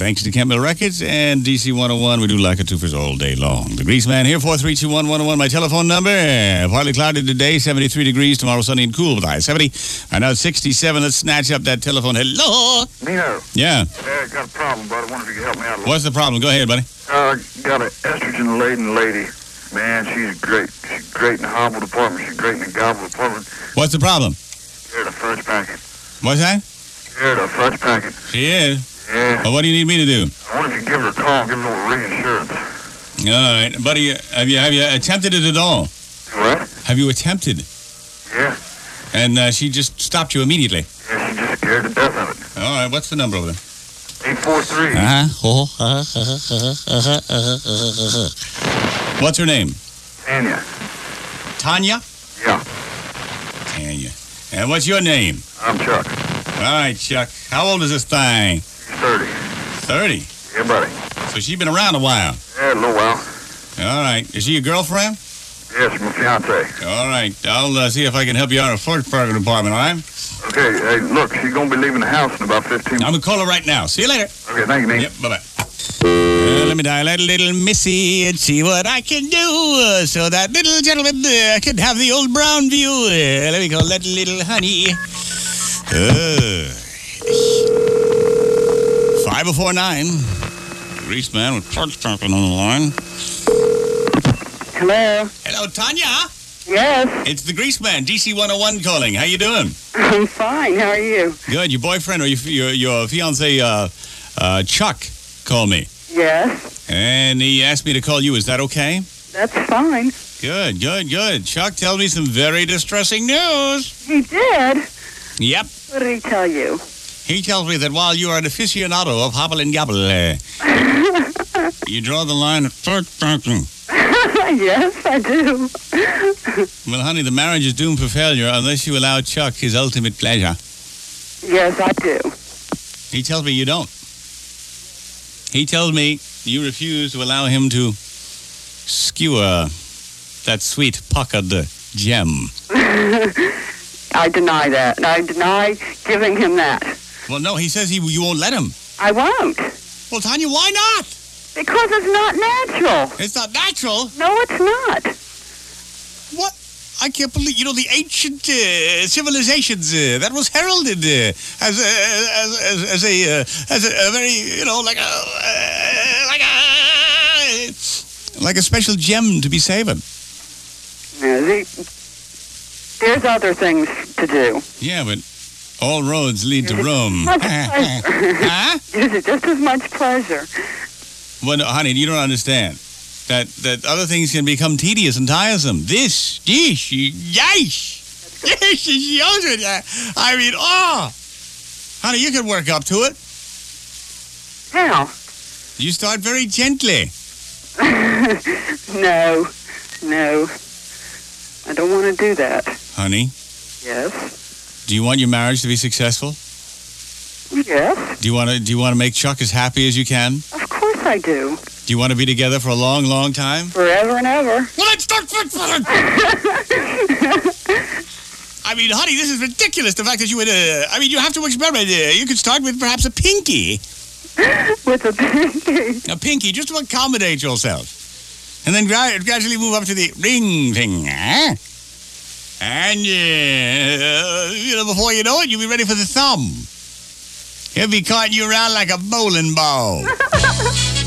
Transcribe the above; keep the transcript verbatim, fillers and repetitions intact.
Thanks to Campbell Records and D C one oh one. We do like a twofers all day long. The Grease Man here, four three two one, one oh one. My telephone number. Partly cloudy today, seventy-three degrees. Tomorrow sunny and cool with high seventy. I know it's sixty-seven. Let's snatch up that telephone. Hello? Nino. Yeah. Yeah, got a problem, bud. I wonder if you could help me out a little. What's the problem? Go ahead, buddy. Uh, got an estrogen-laden lady. Man, she's great. She's great in the hobble department. She's great in the gobble department. What's the problem? Scared of fudge packet. What's that? Scared of fudge packet. She is. Yeah. Well, what do you need me to do? I wonder if you give her a call and give her a little reassurance. All right. Buddy, have you have you attempted it at all? What? Have you attempted? Yeah. And uh, she just stopped you immediately? Yeah, she's just scared to death of it. All right. What's the number over there? eight four three. Uh-huh. What's her name? Tanya. Tanya? Yeah. Tanya. And what's your name? I'm Chuck. All right, Chuck. How old is this thing? thirty. thirty? Yeah, buddy. So she's been around a while. Yeah, a little while. All right. Is she your girlfriend? Yeah, she's my fiance. All right. I'll uh, see if I can help you out in the first part of the department, all right? Okay, hey, look, she's going to be leaving the house in about fifteen minutes. I'm going to call her right now. See you later. Okay, thank you, Nate. Yep, bye-bye. Uh, let me dial that little missy and see what I can do uh, so that little gentleman uh, can have the old brown view. Uh, let me call that little honey. Uh, five oh four nine. Grease Man with Parts Talking on the line. Hello. Hello, Tanya. Yes. It's the Grease Man, D C one oh one calling. How you doing? I'm fine. How are you? Good. Your boyfriend or your your, your fiance, uh, uh, Chuck, called me. Yes. And he asked me to call you. Is that okay? That's fine. Good, good, good. Chuck tells me some very distressing news. He did? Yep. What did he tell you? He tells me that while you are an aficionado of hobble and gobble, uh, you draw the line at third person. Yes, I do. Well, honey, the marriage is doomed for failure unless you allow Chuck his ultimate pleasure. Yes, I do. He tells me you don't. He tells me you refuse to allow him to skewer that sweet puckered gem. I deny that. I deny giving him that. Well, no, he says he you won't let him. I won't. Well, Tanya, why not? Because it's not natural. It's not natural. No, it's not. What? I can't believe, you know, the ancient uh, civilizations, uh, that was heralded uh, as, a, as, as, as, a, uh, as a, a very, you know, like a, uh, like a, like a special gem to be savored. Yeah, the, there's other things to do. Yeah, but all roads lead to Rome. Much pleasure. Huh? It's just as much pleasure. Well, no, honey, you don't understand. That that other things can become tedious and tiresome. This, this, yes, this is yours. I mean, oh, honey, you can work up to it. How? You start very gently. No, no. I don't want to do that. Honey, Yes. do you want your marriage to be successful? Yes. Do you want to do you want to make Chuck as happy as you can? Of course I do. Do you want to be together for a long, long time? Forever and ever. Well, let's start. I mean, honey, this is ridiculous. The fact that you would, uh, I mean, you have to experiment. Uh, you could start with perhaps a pinky. With a pinky. A pinky, just to accommodate yourself. And then gra- gradually move up to the ring finger. And, uh, you know, before you know it, you'll be ready for the thumb. He'll be carting you around like a bowling ball.